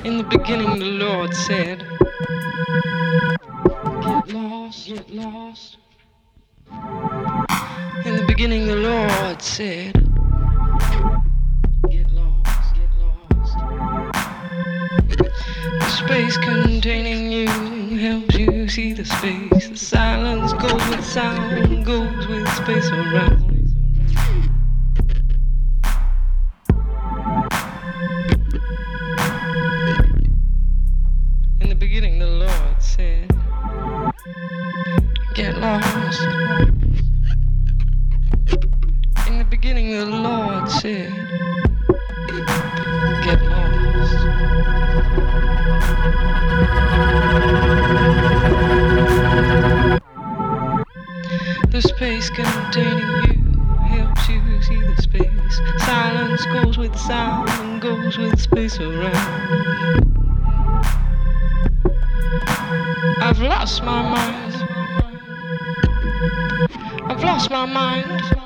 In the beginning, the Lord said, get lost, get lost. In the beginning, the Lord said, get lost, get lost. The space containing you helps you see the space. The silence goes with sound, goes with space around. In the beginning, the Lord said, get lost. In the beginning, the Lord said, get lost. The space containing you helps you see the space. Silence goes with sound and goes with space around. I've lost my mind. I've lost my mind.